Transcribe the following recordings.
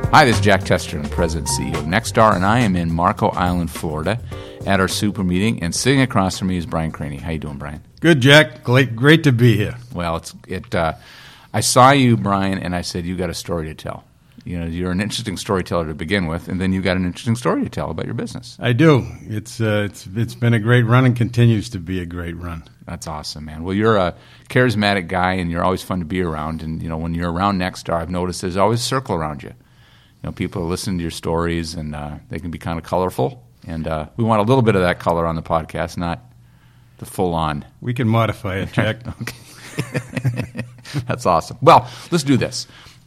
Hi, this is Jack Testerman, President and CEO of Nexstar, and I am in Marco Island, Florida, at our super meeting. And sitting across from me is Brian Craney. How you doing, Brian? Good, Jack. Great to be here. Well, I saw you, Brian, and I said, you got a story to tell. You know, you're an interesting storyteller to begin with, and then you got an interesting story to tell about your business. I do. It's been a great run and continues to be a great run. That's awesome, man. Well, you're a charismatic guy, and you're always fun to be around. And you know, when you're around Nexstar, I've noticed there's always a circle around you. You know, people are listening to your stories, and they can be kind of colorful. And we want a little bit of that color on the podcast, not the full-on. We can modify it, Jack. Okay. That's awesome. Well, let's do this.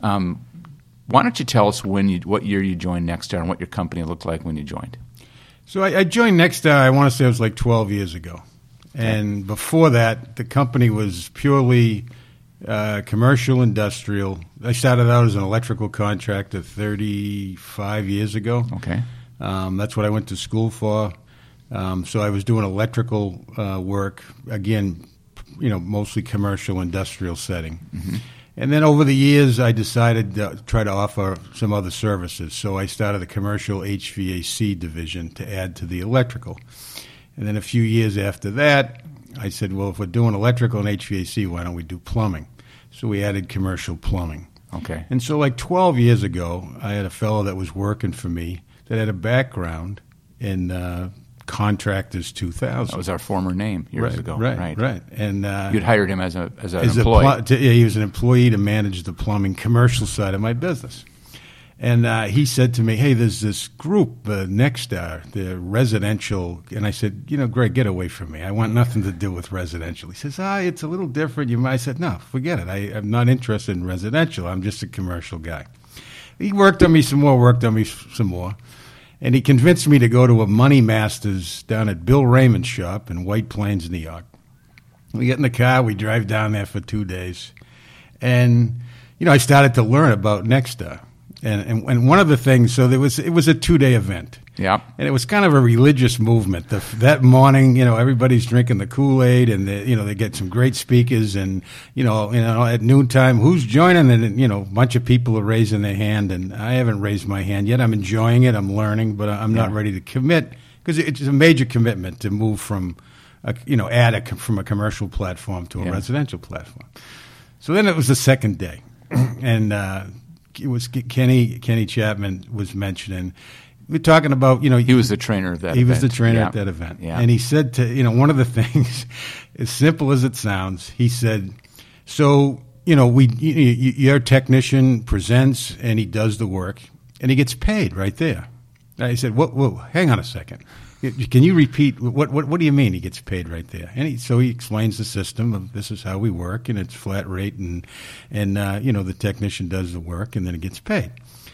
Why don't you tell us what year you joined Nexstar and what your company looked like when you joined? So I joined Nexstar, I want to say it was like 12 years ago. And before that, the company was purely commercial, industrial. I started out as an electrical contractor 35 years ago. Okay. That's what I went to school for. So I was doing electrical work, again, you know, mostly commercial, industrial setting. Mm-hmm. And then over the years, I decided to try to offer some other services. So I started a commercial HVAC division to add to the electrical. And then a few years after that, I said, well, if we're doing electrical and HVAC, why don't we do plumbing? So we added commercial plumbing. Okay. And so like 12 years ago, I had a fellow that was working for me that had a background in Contractors 2000. That was our former name years ago. Right. And you'd hired him as an employee. He was an employee to manage the plumbing commercial side of my business. And he said to me, hey, there's this group, Nexstar, the residential. And I said, you know, Greg, get away from me. I want nothing to do with residential. He says, it's a little different. I said, no, forget it. I'm not interested in residential. I'm just a commercial guy. He worked on me some more. And he convinced me to go to a Money Masters down at Bill Raymond's shop in White Plains, New York. We get in the car. We drive down there for 2 days. And, you know, I started to learn about Nexstar. And one of the things, so it was a 2-day event. Yeah. And it was kind of a religious movement. That morning, you know, everybody's drinking the Kool-Aid, and they get some great speakers, and you know, at noontime, who's joining? And you know, a bunch of people are raising their hand, and I haven't raised my hand yet. I'm enjoying it. I'm learning, but I'm not ready to commit because it's a major commitment to move from, from a commercial platform to a residential platform. So then it was the second day, and it was Kenny Chapman was mentioning. We're talking about, you know... He was the trainer of that event. He was the trainer at that event. Yeah. And he said to, you know, one of the things, as simple as it sounds, he said, so, you know, your technician presents and he does the work and he gets paid right there. And I said, whoa, hang on a second. Can you repeat, what do you mean he gets paid right there? And so he explains the system of this is how we work, and it's flat rate, and you know, the technician does the work and then it gets paid.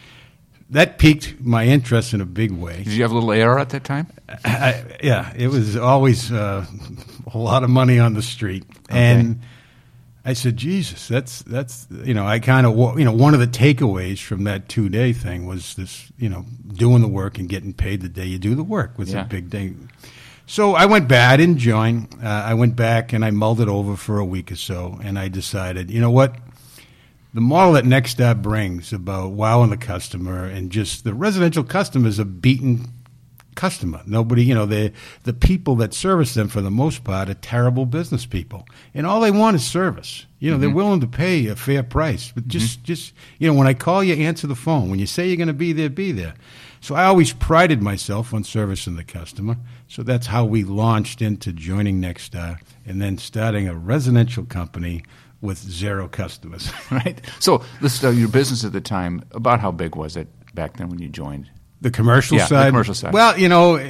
That piqued my interest in a big way. Did you have a little AR at that time? Yeah, it was always a lot of money on the street. Okay. And I said, Jesus, that's you know, I kind of, you know, one of the takeaways from that 2-day thing was this, you know, doing the work and getting paid the day you do the work was a big day. So I went back. I didn't join. I went back and I mulled it over for a week or so, and I decided, you know what? The model that Nexstar brings about wowing the customer, and just the residential customer is a beaten customer. Nobody, you know, the people that service them for the most part are terrible business people, and all they want is service. You know, they're willing to pay a fair price, but just you know, when I call you, answer the phone. When you say you're going to be there, be there. So I always prided myself on servicing the customer. So that's how we launched into joining Nexstar and then starting a residential company with 0 customers. Right. So your business at the time, about how big was it back then when you joined? The commercial side? The commercial side. Well, you know,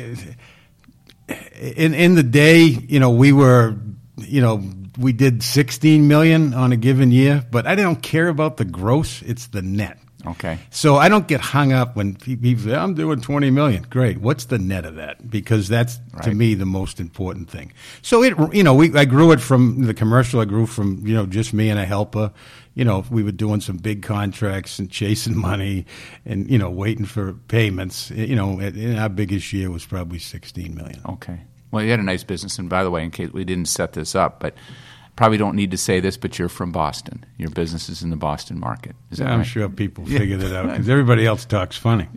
in the day, you know, we did $16 million on a given year, but I don't care about the gross, it's the net. Okay. So I don't get hung up when people say, I'm doing $20 million. Great. What's the net of that? Because that's, to me, the most important thing. So, I grew it from the commercial. I grew from, you know, just me and a helper. You know, we were doing some big contracts and chasing money and, you know, waiting for payments. You know, our biggest year was probably $16 million. Okay. Well, you had a nice business. And by the way, in case we didn't set this up, but probably don't need to say this, but you're from Boston. Your business is in the Boston market. Is that I'm right? sure people figured it out because everybody else talks funny.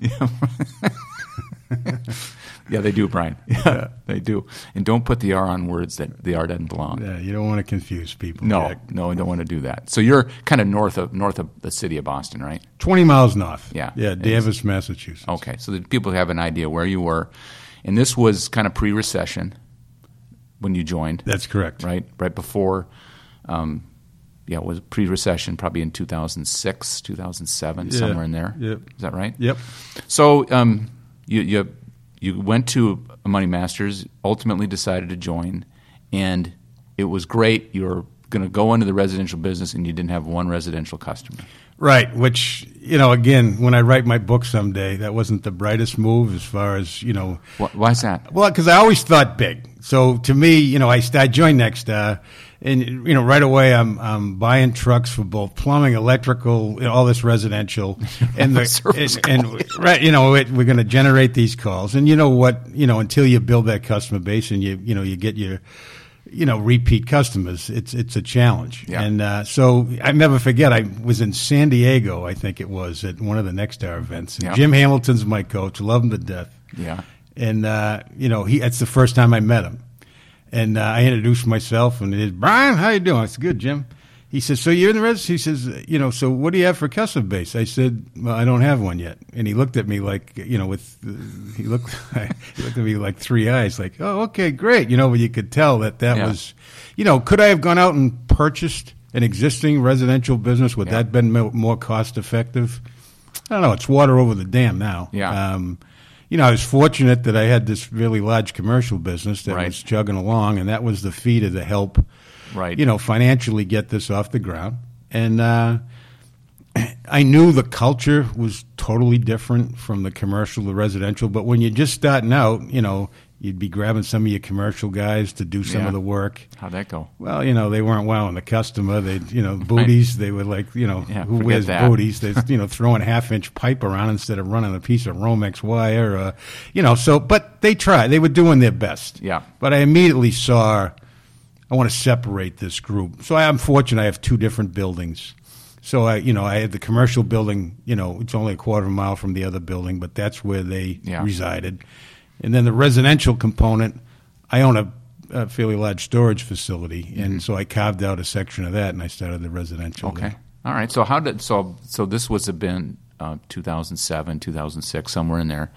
Yeah, they do, Brian. Yeah, they do. And don't put the R on words that the R doesn't belong. Yeah, you don't want to confuse people. No, Jack. no, I don't want to do that. So you're kind of north of the city of Boston, right? 20 miles north. Yeah. Yeah, Danvers, Massachusetts. Okay, so that people have an idea where you were. And this was kind of pre-recession when you joined. That's correct. Right before, it was pre-recession, probably in 2006, 2007, somewhere in there. Yep. Is that right? Yep. So you went to Money Masters, ultimately decided to join, and it was great. You were going to go into the residential business, and you didn't have one residential customer. Right, which, again, when I write my book someday, that wasn't the brightest move as far as, Why is that? Well, because I always thought big. So to me, I joined Nexstar, and right away I'm buying trucks for both plumbing, electrical, all this residential, and we're going to generate these calls. And you know what? Until you build that customer base and you get your repeat customers, it's a challenge. Yeah. And so I never forget, I was in San Diego, I think it was, at one of the Nexstar events. And Yeah. Jim Hamilton's my coach, love him to death. Yeah. And, that's the first time I met him. And I introduced myself, and he said, Brian, how you doing? I said, good, Jim. He says, so you're in the residence? He says, so what do you have for customer base? I said, well, I don't have one yet. And he looked at me like, he looked at me like three eyes, like, oh, okay, great. But you could tell that was, could I have gone out and purchased an existing residential business? Would that have been more cost effective? I don't know. It's water over the dam now. Yeah. I was fortunate that I had this really large commercial business that Right. was chugging along, and that was the feeder to help, Right. financially get this off the ground. And I knew the culture was totally different from the commercial to residential, but when you're just starting out, you'd be grabbing some of your commercial guys to do some Yeah. of the work. How'd that go? Well, they weren't wowing the customer. They, booties. They were like, who forget wears that. booties? They're, throwing half-inch pipe around instead of running a piece of Romex wire. But they tried. They were doing their best. Yeah. But I immediately saw, I want to separate this group. So I'm fortunate I have two different buildings. So I had the commercial building, it's only a quarter of a mile from the other building, but that's where they resided. And then the residential component, I own a fairly large storage facility, and so I carved out a section of that, and I started the residential. Okay. there. All right. So so this was been 2007, 2006, somewhere in there.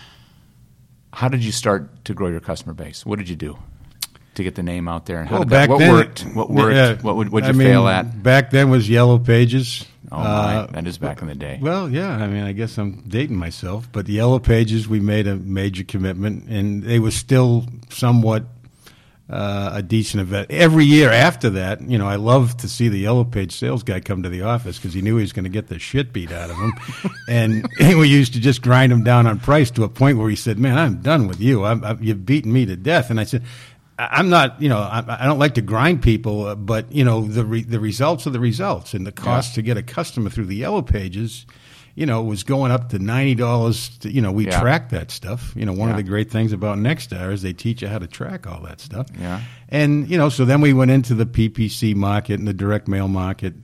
How did you start to grow your customer base? What did you do to get the name out there? And Well, what back worked? then- What worked? Yeah, What'd you fail at? Back then was Yellow Pages. Oh, my. That is back in the day. Well, yeah. I guess I'm dating myself, but the Yellow Pages, we made a major commitment, and they were still somewhat a decent event. Every year after that, I love to see the Yellow Page sales guy come to the office because he knew he was going to get the shit beat out of him. And we used to just grind him down on price to a point where he said, man, I'm done with you. You've beaten me to death. And I said, I'm not, I don't like to grind people, but, the results are the results. And the cost to get a customer through the Yellow Pages, was going up to $90. We track that stuff. One of the great things about Nexstar is they teach you how to track all that stuff. Yeah. And, so then we went into the PPC market and the direct mail market.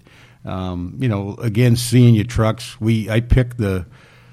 Again, seeing your trucks, I picked the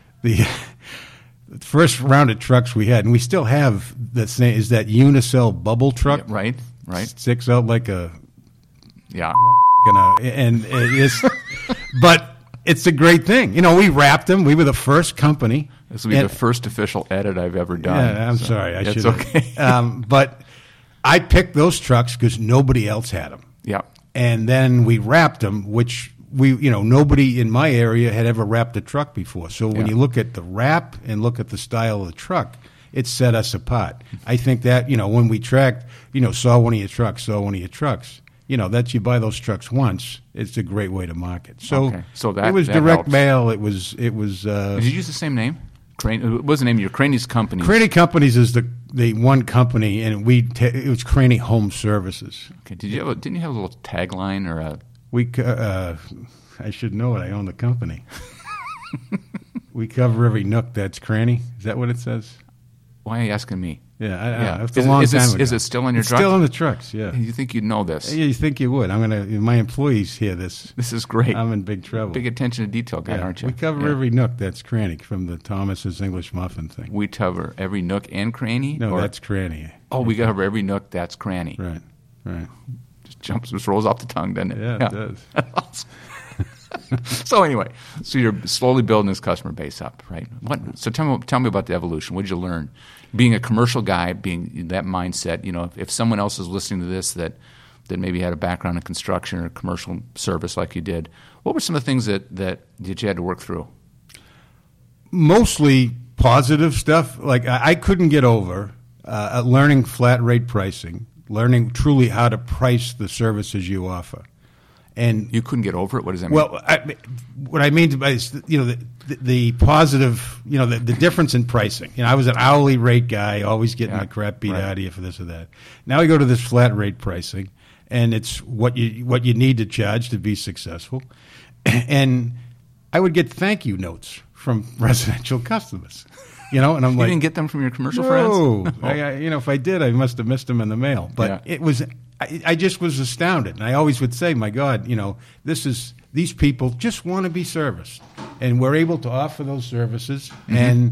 first round of trucks we had, and we still have that same, is that Unicell bubble truck. Yeah, right. Sticks out like a, Yeah. and it's, but it's a great thing. We wrapped them. We were the first company. This will be the first official edit I've ever done. Yeah, I'm sorry. I should. It's okay. But I picked those trucks because nobody else had them. Yeah. And then we wrapped them, which nobody in my area had ever wrapped a truck before. So when you look at the wrap and look at the style of the truck, it set us apart. I think that, when we tracked, saw one of your trucks, that's you buy those trucks once. It's a great way to market. So, that it was that direct helps. mail. It was. Did you use the same name? What was the name of your Craney's company? Craney Companies is the one company, and it was Craney Home Services. Okay. Didn't you have a little tagline or a? I should know it. I own the company. We cover every nook that's cranny. Is that what it says? Why are you asking me? Yeah. It's a long time ago. Is it still in your truck? Still in the trucks, yeah. You think you'd know this? You think you would. My employees hear this. This is great. I'm in big trouble. Big attention to detail guy, aren't you? We cover every nook that's cranny from the Thomas's English Muffin thing. We cover every nook and cranny? No, that's cranny. Oh, we cover every nook that's cranny. Right. Just rolls off the tongue, doesn't it? Yeah, it does. So anyway, so you're slowly building this customer base up, right? So tell me about the evolution. What did you learn? Being a commercial guy, being that mindset, if someone else is listening to this that maybe had a background in construction or commercial service like you did, what were some of the things that you had to work through? Mostly positive stuff. Like I couldn't get over learning flat rate pricing, learning truly how to price the services you offer. And you couldn't get over it? What does that mean? Well, what I mean is, the positive, the difference in pricing. I was an hourly rate guy, always getting the crap beat out of you for this or that. Now we go to this flat rate pricing, and it's what you need to charge to be successful. And I would get thank you notes from residential customers. And I'm you like, didn't get them from your commercial friends? No. If I did, I must have missed them in the mail. But it was. I just was astounded, and I always would say, "My God, these people just want to be serviced, and we're able to offer those services, and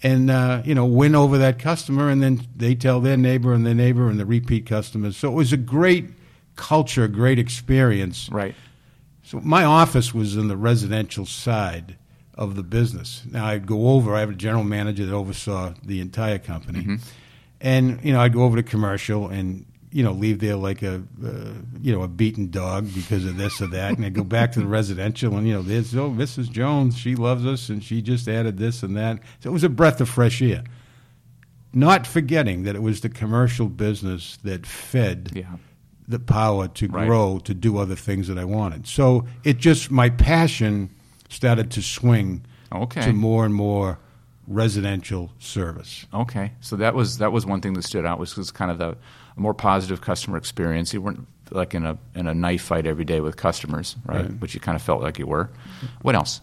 win over that customer, and then they tell their neighbor and the repeat customers." So it was a great culture, great experience. Right. So my office was in the residential side of the business. Now I'd go over. I have a general manager that oversaw the entire company, and I'd go over to commercial and. Leave there like a beaten dog because of this or that, and I go back to the residential, and there's Mrs. Jones, she loves us, and she just added this and that. So it was a breath of fresh air. Not forgetting that it was the commercial business that fed the power to grow, to do other things that I wanted. So my passion started to swing to more and more residential service. Okay, so that was one thing that stood out, was kind of a more positive customer experience. You weren't like in a knife fight every day with customers, right? But you kind of felt like you were. What else?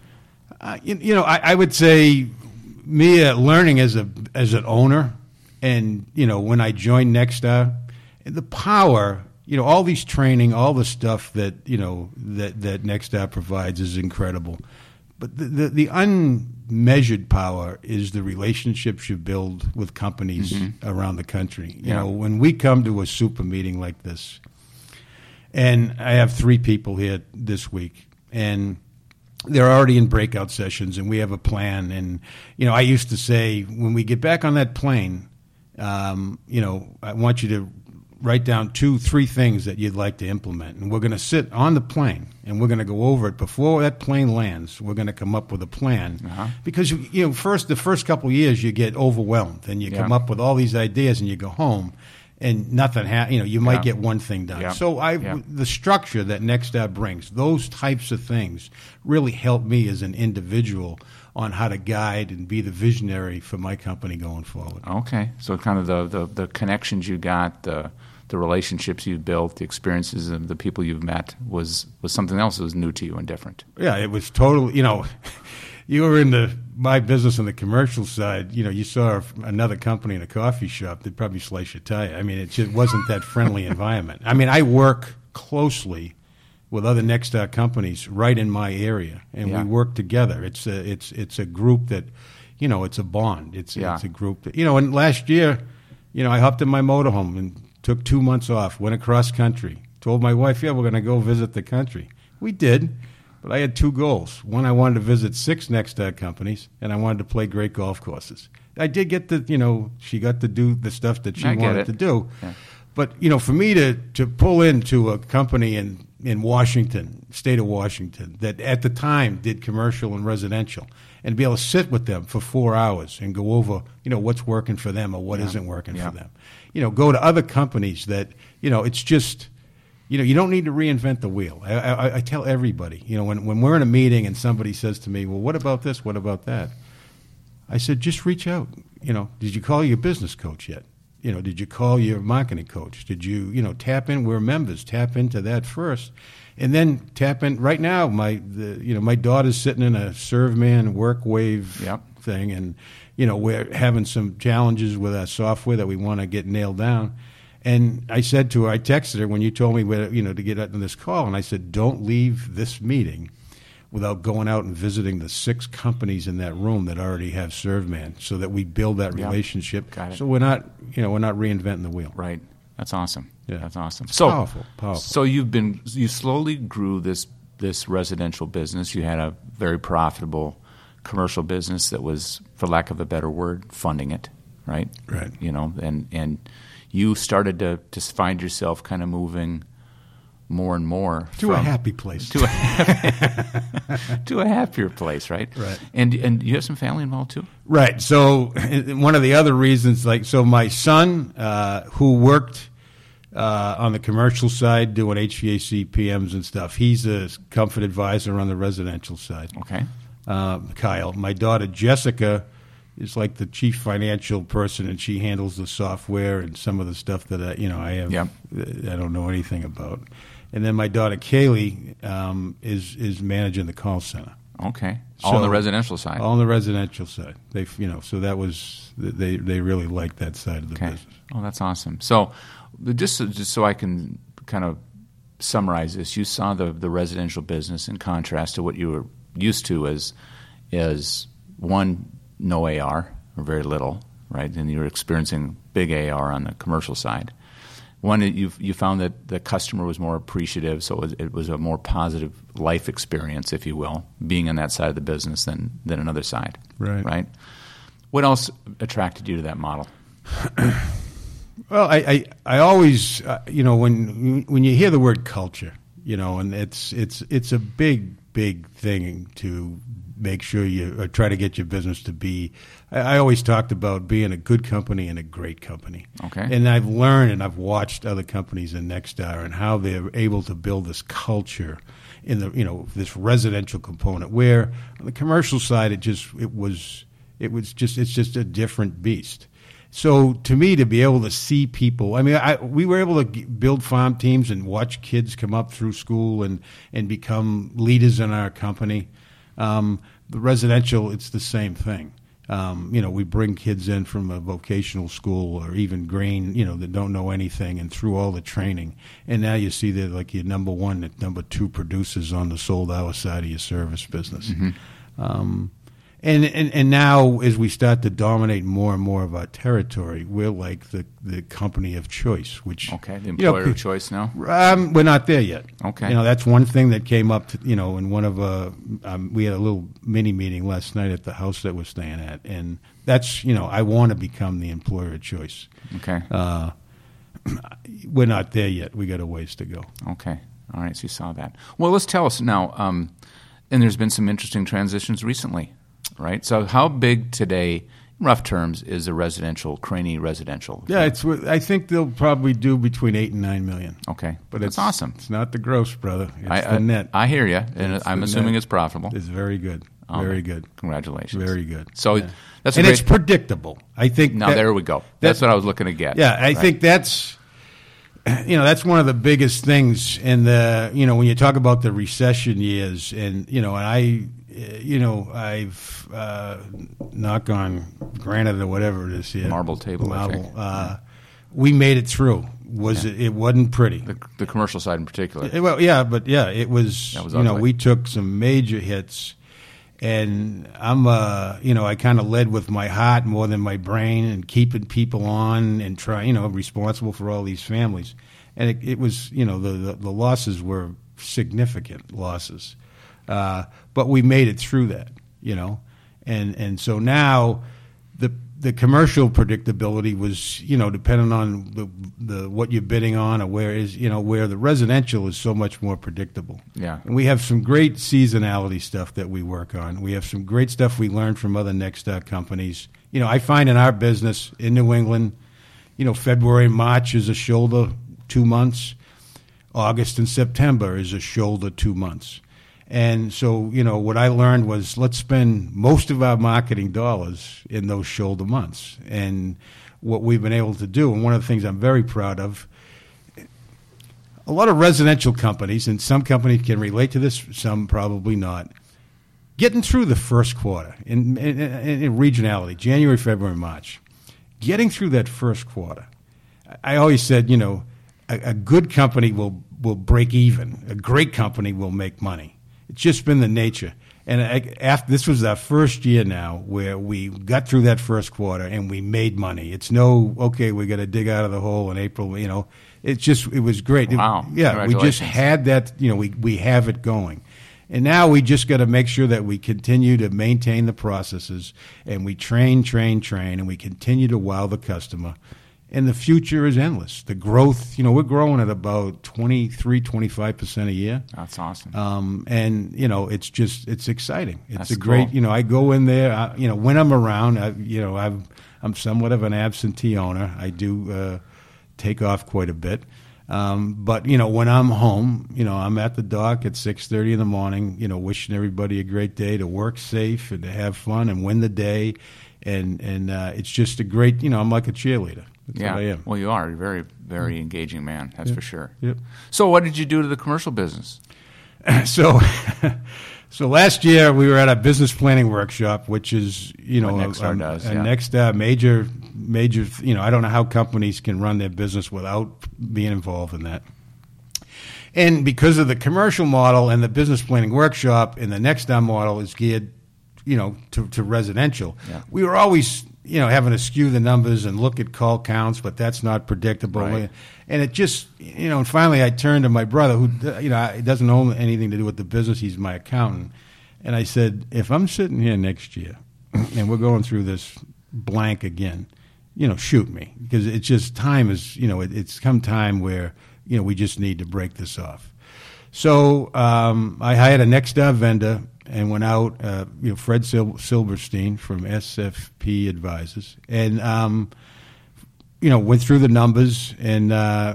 I would say me learning as an owner, and when I joined Nexstar, the power. All these training, all the stuff that that Nexstar provides is incredible. But the unmeasured power is the relationships you build with companies around the country. When we come to a super meeting like this, and I have 3 people here this week, and they're already in breakout sessions, and we have a plan. And, I used to say, when we get back on that plane, I want you to write down 2-3 things that you'd like to implement. And we're going to sit on the plane, and we're going to go over it. Before that plane lands, we're going to come up with a plan. Because, the first couple of years, you get overwhelmed, and you come up with all these ideas, and you go home, and nothing happens. You might get one thing done. So the structure that Nexstar brings, those types of things really help me as an individual on how to guide and be the visionary for my company going forward. Okay, so kind of the connections you got, the relationships you've built, the experiences of the people you've met was something else that was new to you and different. Yeah, it was totally, you were in my business on the commercial side, you saw another company in a coffee shop, they'd probably slice your tire. I mean, it just wasn't that friendly environment. I mean, I work closely with other Nexstar companies right in my area, and we work together. It's a group that, it's a bond. It's a group that, and last year, I hopped in my motorhome and took 2 months off, went across country, told my wife, we're going to go visit the country. We did, but I had 2 goals. One, I wanted to visit 6 Nexstar companies, and I wanted to play great golf courses. I did get she got to do the stuff that she wanted to do. Yeah. But, for me to pull into a company in Washington, state of Washington, that at the time did commercial and residential, and be able to sit with them for 4 hours and go over, what's working for them or what isn't working for them. Go to other companies that, it's just, you don't need to reinvent the wheel. I tell everybody, when we're in a meeting and somebody says to me, well, what about this? What about that? I said, just reach out. Did you call your business coach yet? Did you call your marketing coach? Did you, tap in? We're members. Tap into that first. And then tap in. Right now, my daughter's sitting in a ServMan WorkWave thing, and we're having some challenges with our software that we want to get nailed down. And I said to her, I texted her when you told me to get on this call, and I said, don't leave this meeting without going out and visiting the 6 companies in that room that already have ServMan, so that we build that relationship. Got it. So we're not reinventing the wheel. Right. That's awesome. Yeah. That's awesome. So powerful. So you slowly grew this residential business. You had a very profitable commercial business that was, for lack of a better word, funding it, right? Right. And you started to find yourself kind of moving more and more to a happy place, to a happier place, right? Right. And you have some family involved too, right? So one of the other reasons, my son, who worked on the commercial side doing HVAC PMs and stuff, he's a comfort advisor on the residential side. Okay. Kyle, my daughter Jessica is like the chief financial person, and she handles the software and some of the stuff that I don't know anything about. And then my daughter Kaylee is managing the call center. Okay, all on the residential side. All on the residential side. So that was they really liked that side of the business. Oh, that's awesome. So, just so I can kind of summarize this, you saw the residential business in contrast to what you were used to as one, no AR or very little, right? And you were experiencing big AR on the commercial side. One, you found that the customer was more appreciative, so it was a more positive life experience, if you will, being on that side of the business than another side. Right. What else attracted you to that model? Well, I always when you hear the word culture, and it's a big thing to make sure you try to get your business to be. I always talked about being a good company and a great company. Okay. And I've learned and I've watched other companies in Nexstar and how they're able to build this culture in the this residential component. Where on the commercial side, it's just a different beast. So to me, to be able to see people, we were able to build farm teams and watch kids come up through school and become leaders in our company. The residential, it's the same thing. We bring kids in from a vocational school or even grain, that don't know anything, and through all the training. And now you see that like your number 1 and number 2 producers on the sold hour side of your service business. Mm-hmm. And now, as we start to dominate more and more of our territory, we're like the company of choice. Which the employer of choice now. We're not there yet. Okay, that's one thing that came up. In one of we had a little mini meeting last night at the house that we're staying at, and that's I want to become the employer of choice. Okay, we're not there yet. We got a ways to go. Okay, all right. So you saw that. Well, let's tell us now. And there's been some interesting transitions recently. Right. So, how big today, in rough terms, is a residential Craney residential? Yeah, I think they'll probably do between 8 and 9 million. Okay, but that's awesome. It's not the gross, brother. It's the net. I hear you, and I'm assuming it's profitable. It's very good. Very good. Congratulations. Very good. So that's it's predictable. I think. Now there we go. That's what I was looking to get. Yeah, I think that's. That's one of the biggest things in the. When you talk about the recession years, and I've knock on granite or whatever it is here. Marble table. We made it through. It wasn't pretty. The commercial side in particular. It was. Ugly. We took some major hits, and I'm I kind of led with my heart more than my brain, and keeping people on and responsible for all these families, and it was the losses were significant losses. But we made it through that, and so now the commercial predictability was, depending on the what you're bidding on or where the residential is so much more predictable. Yeah. And we have some great seasonality stuff that we work on. We have some great stuff we learned from other Nexstar companies. I find in our business in New England, February and March is a shoulder 2 months. August and September is a shoulder 2 months. And so, what I learned was let's spend most of our marketing dollars in those shoulder months. And what we've been able to do, and one of the things I'm very proud of, a lot of residential companies, and some companies can relate to this, some probably not, getting through the first quarter in regionality, January, February, March, getting through that first quarter, I always said, a good company will break even. A great company will make money. It's just been the nature. And after this was our first year now where we got through that first quarter and we made money. It's okay, we got to dig out of the hole in April. It was great. Wow. We just had that. We have it going. And now we just got to make sure that we continue to maintain the processes and we train, and we continue to wow the customer. And the future is endless. The growth, we're growing at about 23-25% a year. That's awesome. And it's exciting. It's That's great. cool. I go in there. When I'm around, I'm somewhat of an absentee owner. I do take off quite a bit. But when I'm home, I'm at the dock at 6:30 in the morning. Wishing everybody a great day, to work safe and to have fun and win the day. And it's just a great. I'm like a cheerleader. That's what I am. Well, you are. You're a very, very engaging man. That's for sure. Yep. So, what did you do to the commercial business? So last year we were at a business planning workshop, which is What Nexstar does, yeah. Nexstar major. I don't know how companies can run their business without being involved in that. And because of the commercial model and the business planning workshop, and the Nexstar model is geared, to residential. Yeah. We were always, having to skew the numbers and look at call counts, but that's not predictable. Right. And it just, and finally I turned to my brother, who, it doesn't own anything to do with the business. He's my accountant. And I said, if I'm sitting here next year and we're going through this blank again, shoot me. Because it's just time is, it's come time where, we just need to break this off. So I hired a Nexstar vendor and went out, Fred Silverstein from SFP Advisors, and went through the numbers, and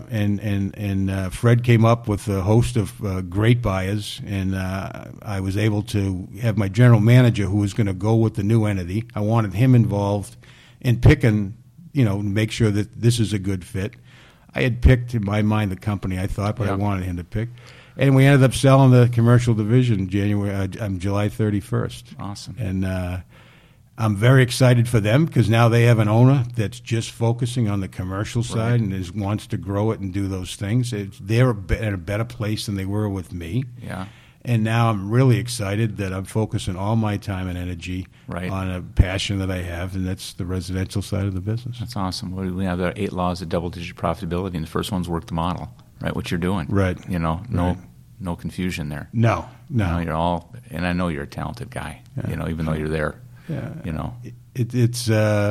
Fred came up with a host of great buyers, and I was able to have my general manager, who was going to go with the new entity. I wanted him involved in picking, to make sure that this is a good fit. I had picked, in my mind, the company I thought, but I wanted him to pick. And we ended up selling the commercial division July 31st. Awesome. And I'm very excited for them because now they have an owner that's just focusing on the commercial side and wants to grow it and do those things. They're at a better place than they were with me. Yeah. And now I'm really excited that I'm focusing all my time and energy on a passion that I have, and that's the residential side of the business. That's awesome. We have the 8 laws of double-digit profitability, and the first one's work the model, right? What you're doing. Right. No confusion there. No. You're all, and I know you're a talented guy, even though you're there. Yeah. It's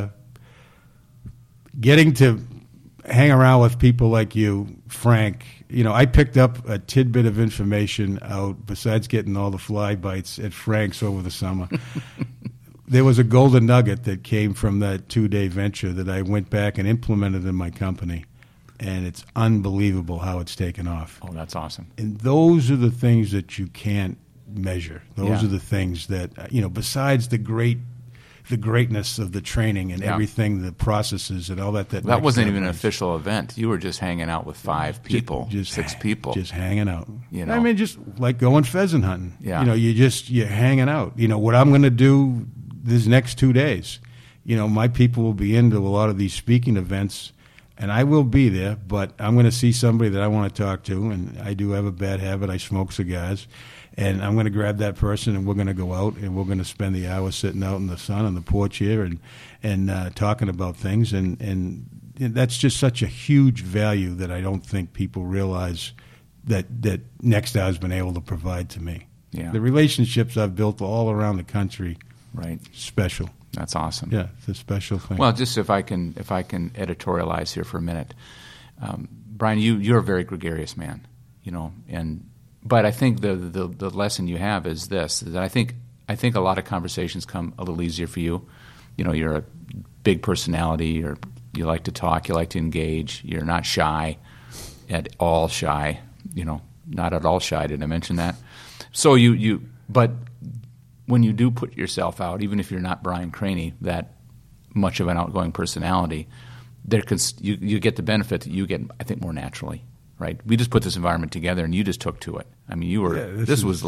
getting to hang around with people like you, Frank. I picked up a tidbit of information out, besides getting all the fly bites at Frank's over the summer. There was a golden nugget that came from that 2-day venture that I went back and implemented in my company. And it's unbelievable how it's taken off. Oh, that's awesome. And those are the things that you can't measure. Those are the things that, besides the greatness of the training and everything, the processes and all that. That wasn't even an official event. You were just hanging out with 5 people, just 6 people. Just hanging out. I mean, just like going pheasant hunting. Yeah. You're hanging out. What I'm going to do these next 2 days, my people will be into a lot of these speaking events. And I will be there, but I'm going to see somebody that I want to talk to, and I do have a bad habit. I smoke cigars, and I'm going to grab that person, and we're going to go out, and we're going to spend the hour sitting out in the sun on the porch here and talking about things. And that's just such a huge value that I don't think people realize that Nexstar has been able to provide to me. Yeah. The relationships I've built all around the country, special. That's awesome. Yeah, it's a special thing. Well, just if I can editorialize here for a minute, Brian, you're a very gregarious man, but I think the lesson you have is this: that I think a lot of conversations come a little easier for you. You're a big personality, you like to talk, you like to engage, you're not shy at all. Not at all shy. Did I mention that? So but when you do put yourself out, even if you're not Brian Craney, that much of an outgoing personality, you get the benefit that you get, I think, more naturally, right? We just put this environment together, and you just took to it. I mean, this was like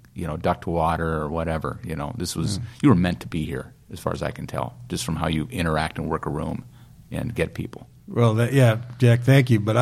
duct water or whatever. This was you were meant to be here, as far as I can tell, just from how you interact and work a room and get people. Well, Jack, thank you. But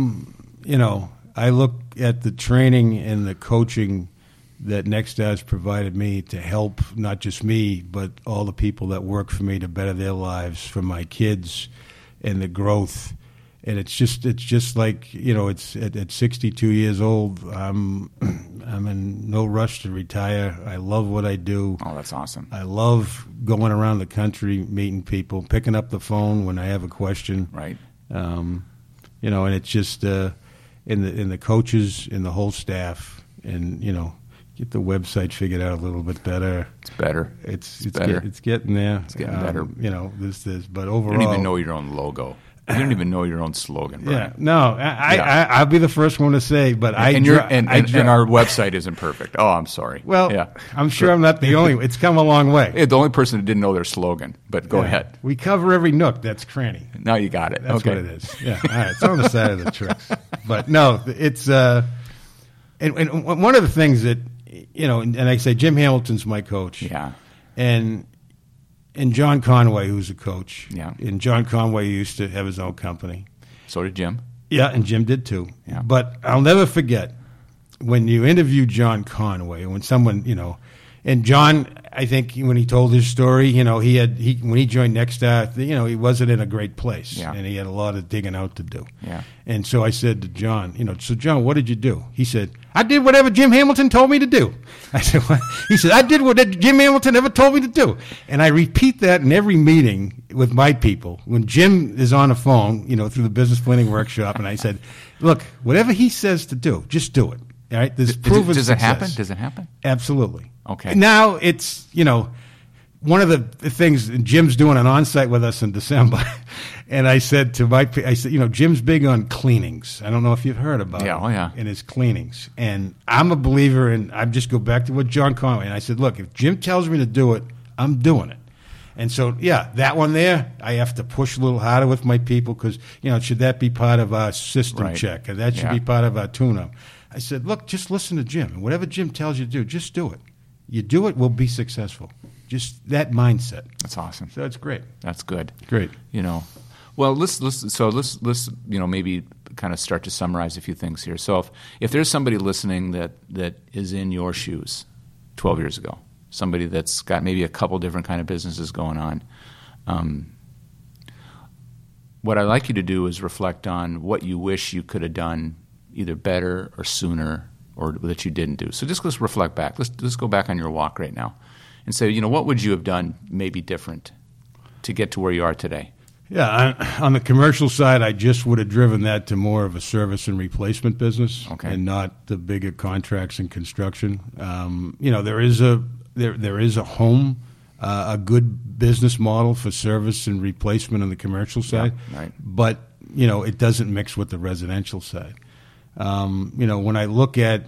I look at the training and the coaching that Nexstar's provided me to help not just me, but all the people that work for me to better their lives, for my kids and the growth. And it's just like, it's at 62 years old, I'm in no rush to retire. I love what I do. Oh, that's awesome. I love going around the country, meeting people, picking up the phone when I have a question. Right. And it's just in the coaches, in the whole staff, and get the website figured out a little bit better. It's better. It's better. It's getting there. It's getting better. But overall, you don't even know your own logo. You don't even know your own slogan, Brian. Yeah, no, I'll be the first one to say, but and our website isn't perfect. Oh, I'm sorry. Well, yeah. I'm sure I'm not the only one. It's come a long way. Yeah, the only person who didn't know their slogan, but go ahead. We cover every nook. That's cranny. Now you got it. That's what it is. Yeah, all right. It's on the side of the trucks. But no, it's and one of the things that, and I say Jim Hamilton's my coach. Yeah. And John Conway, who's a coach. Yeah. And John Conway used to have his own company. So did Jim. Yeah, and Jim did too. Yeah. But I'll never forget when you interview John Conway, when someone, and John, I think when he told his story, when he joined Nexstar, he wasn't in a great place. Yeah. And he had a lot of digging out to do. Yeah. And so I said to John, so John, what did you do? He said, I did whatever Jim Hamilton told me to do. I said, what? He said, I did what Jim Hamilton ever told me to do. And I repeat that in every meeting with my people. When Jim is on the phone, through the business planning workshop, and I said, look, whatever he says to do, just do it. All right? There's proven Does success. it happen? Does it happen? Absolutely. Okay. Now it's, one of the things, Jim's doing an on-site with us in December, and I said, Jim's big on cleanings. I don't know if you've heard about it. Oh, yeah. In his cleanings. And I'm a believer in, I just go back to what John Conway, and I said, look, if Jim tells me to do it, I'm doing it. And so, that one there, I have to push a little harder with my people because, should that be part of our system check? And that should be part of our tune-up. I said, look, just listen to Jim. And whatever Jim tells you to do, just do it. You do it, we'll be successful. Just that mindset. That's awesome. So it's great. That's good. Great. Well, let's maybe kind of start to summarize a few things here. So if there's somebody listening that is in your shoes 12 years ago, somebody that's got maybe a couple different kind of businesses going on, what I'd like you to do is reflect on what you wish you could have done either better or sooner or that you didn't do. So let's reflect back. Let's go back on your walk right now and say, what would you have done maybe different to get to where you are today? Yeah, on the commercial side, I just would have driven that to more of a service and replacement business, and not the bigger contracts and construction. There is a home, a good business model for service and replacement on the commercial side, but it doesn't mix with the residential side. When I look at,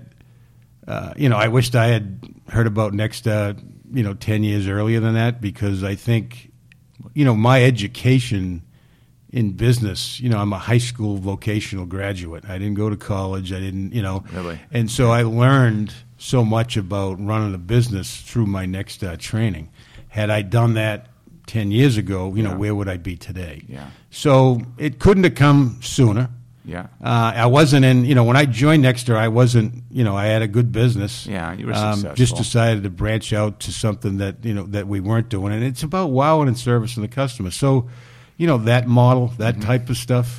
I wished I had heard about Nexstar, 10 years earlier than that, because I think, my education in business, I'm a high school vocational graduate. I didn't go to college. I didn't, Really? And so I learned so much about running a business through my Nexstar training. Had I done that 10 years ago, where would I be today? Yeah. So it couldn't have come sooner. Yeah. I wasn't when I joined Nexstar, I wasn't, I had a good business. Yeah, you were successful. Just decided to branch out to something that, that we weren't doing. And it's about wowing and servicing the customer. So, that model, that type of stuff,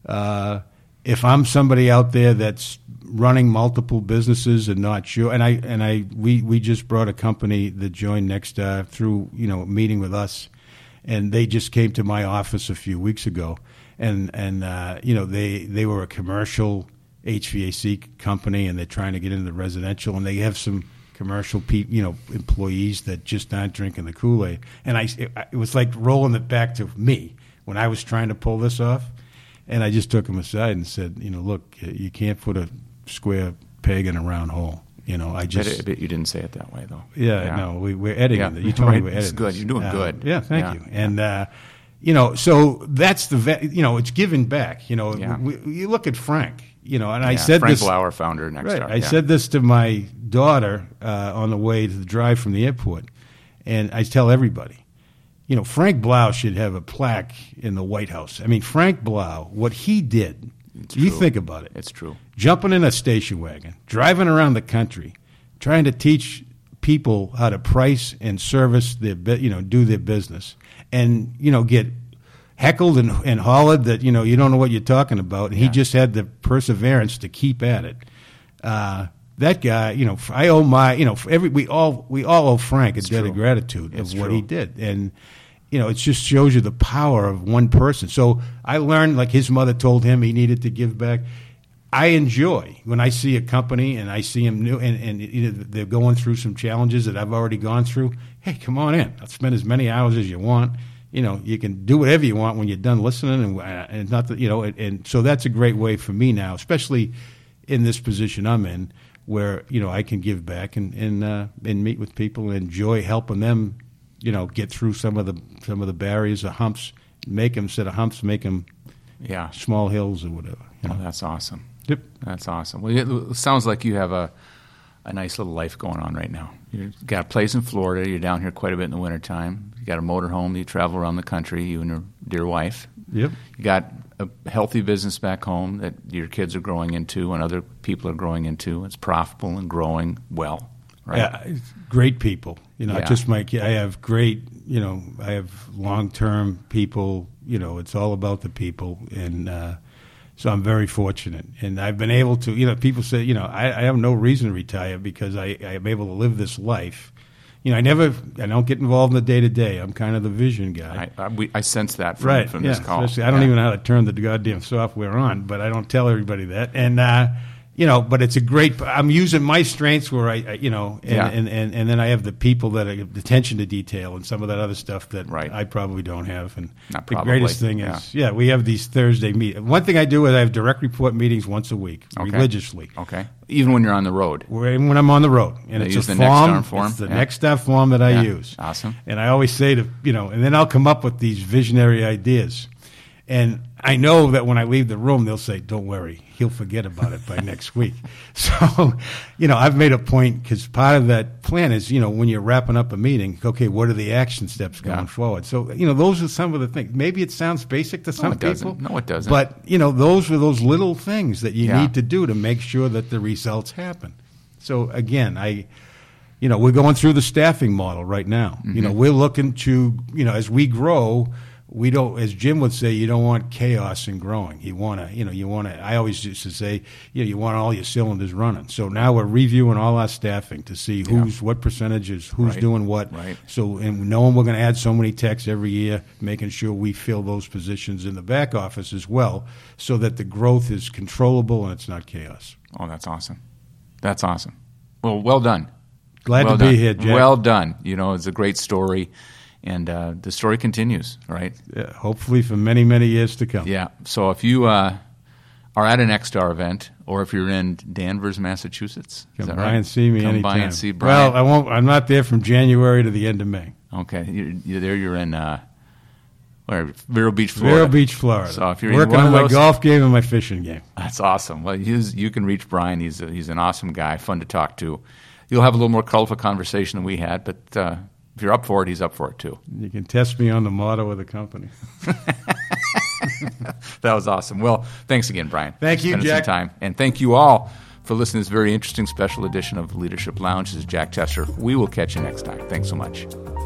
if I'm somebody out there that's running multiple businesses and not sure, we just brought a company that joined Nexstar through, meeting with us, and they just came to my office a few weeks ago. And they were a commercial HVAC company, and they're trying to get into the residential, and they have some commercial employees that just aren't drinking the Kool-Aid. And it was like rolling it back to me when I was trying to pull this off. And I just took them aside and said, look, you can't put a square peg in a round hole. I just. But you didn't say it that way, though. Yeah. No, we're editing it. You told me we're editing. It's good. You're doing good. Yeah, thank you. And So that's it's giving back. Yeah. You look at Frank, and I Yeah, said Frank this. Blauer, founder, Nexstar. Right, I said this to my daughter on the way to the drive from the airport, and I tell everybody, Frank Blau should have a plaque in the White House. I mean, Frank Blau, what he did, you think about it. It's true. Jumping in a station wagon, driving around the country, trying to teach people how to price and service their, do their business, and get heckled and hollered that you don't know what you're talking about. And he just had the perseverance to keep at it. That guy, I owe we all owe Frank a debt of gratitude of what he did, and it just shows you the power of one person. So I learned, like his mother told him, he needed to give back. I enjoy when I see a company and I see them new and they're going through some challenges that I've already gone through. Hey, come on in. I'll spend as many hours as you want. You can do whatever you want when you're done listening, and not that and so that's a great way for me now, especially in this position I'm in, where I can give back and meet with people and enjoy helping them, get through some of the barriers or humps, instead of humps, make them small hills or whatever. Oh, that's awesome. Yep. That's awesome. Well, it sounds like you have a nice little life going on right now. You've got a place in Florida. You're down here quite a bit in the wintertime. You got a motorhome. You travel around the country, you and your dear wife. Yep. You got a healthy business back home that your kids are growing into and other people are growing into. It's profitable and growing well, right? Yeah, it's great people. Just my kid. I have great, I have long-term people. It's all about the people, and so I'm very fortunate. And I've been able to, people say, I have no reason to retire because I am able to live this life. I don't get involved in the day-to-day. I'm kind of the vision guy. I sense that from this call. I don't even know how to turn the goddamn software on, but I don't tell everybody that. And, but it's a great, I'm using my strengths where and then I have the people that have the attention to detail and some of that other stuff that I probably don't have. And the greatest thing is, we have these Thursday meetings. One thing I do is I have direct report meetings once a week, religiously. Okay. Even when you're on the road? When I'm on the road. And it's the form. form? It's the Nexstar form that I use. Awesome. And I always say and then I'll come up with these visionary ideas. And I know that when I leave the room, they'll say, don't worry, he'll forget about it by next week. So, I've made a point because part of that plan is, when you're wrapping up a meeting, okay, what are the action steps going forward? So, those are some of the things. Maybe it sounds basic to some people. No, it doesn't. But, those are those little things that you need to do to make sure that the results happen. So, again, we're going through the staffing model right now. Mm-hmm. We're looking to, as we grow, we don't, as Jim would say, you don't want chaos in growing. You want to, I always used to say, you want all your cylinders running. So now we're reviewing all our staffing to see what percentages, who's doing what. Right. So, and knowing we're going to add so many techs every year, making sure we fill those positions in the back office as well, so that the growth is controllable and it's not chaos. Oh, that's awesome. That's awesome. Well done. Glad to be here, Jack. Well done. It's a great story. And the story continues, right? Yeah, hopefully for many, many years to come. Yeah. So if you are at an Nexstar event, or if you're in Danvers, Massachusetts, come by and see me anytime. Come by and see Brian. Well, I won't. I'm not there from January to the end of May. Okay, you're there. You're in Vero Beach, Florida. Vero Beach, Florida. So if you're working on my golf game and my fishing game. That's awesome. Well, you can reach Brian. He's an awesome guy, fun to talk to. You'll have a little more colorful conversation than we had, but. If you're up for it, he's up for it too. You can test me on the motto of the company. That was awesome. Well, thanks again, Brian. Thank you, Jack. Some time. And thank you all for listening to this very interesting special edition of Leadership Lounge. This is Jack Tesser. We will catch you next time. Thanks so much.